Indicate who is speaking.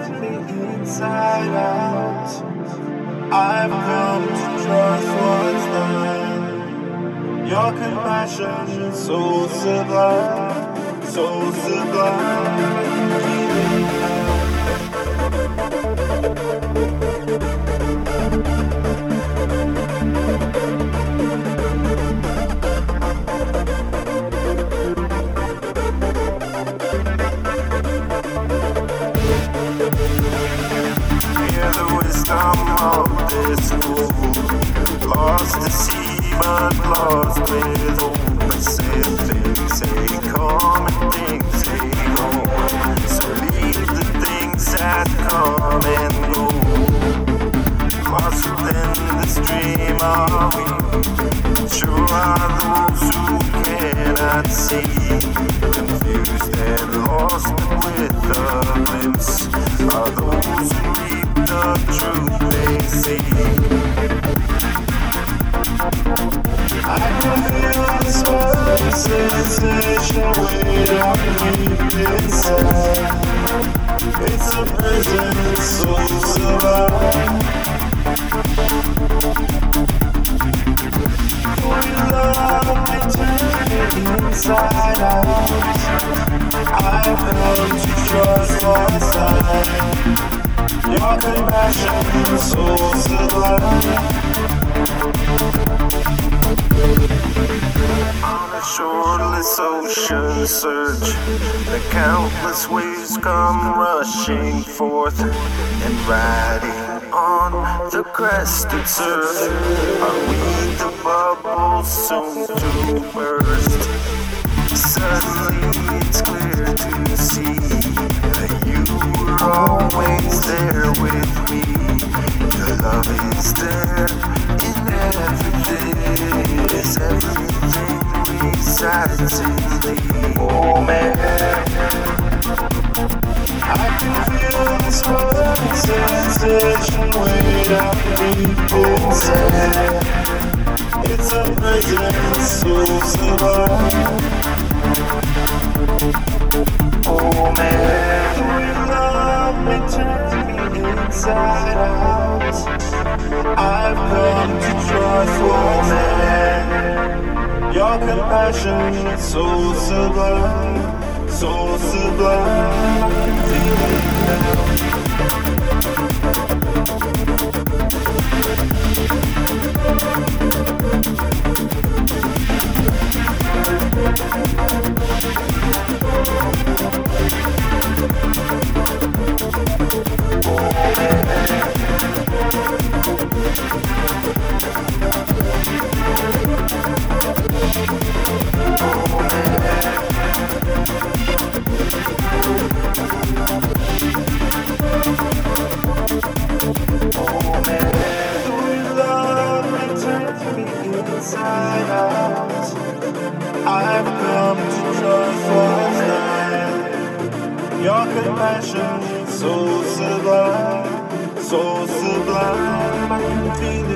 Speaker 1: turn me inside out. I've come to trust what's mine. Your compassion, so sublime, so sublime. Of this world, lost to sea but lost with hope. As if things say come and things say go, so leave the things that come and go. Lost within this dream are we, sure are those who cannot see, confused and lost with a glimpse are those who reap the truth they see. I can feel the swirling sensation weight on me inside. It's a prison so sublime. For your love may turn me inside out. I've come to trust what's mine. Your compassion so sublime. On a shoreless ocean search, the countless waves come rushing forth, and riding on the crested surf, are we the bubbles soon to burst? Suddenly it's clear to see that you were always there with me. Your love is there in everything, is everything resides in me. Oh man, I can feel this burning sensation way down deep inside. It's a prison so sublime. Oh man, your love may turn me inside out. I've come to trust what's mine. Your compassion so sublime, so sublime. I can feel it now. Inside out, I've come to trust what's mine. Your compassion so sublime, I can feel it.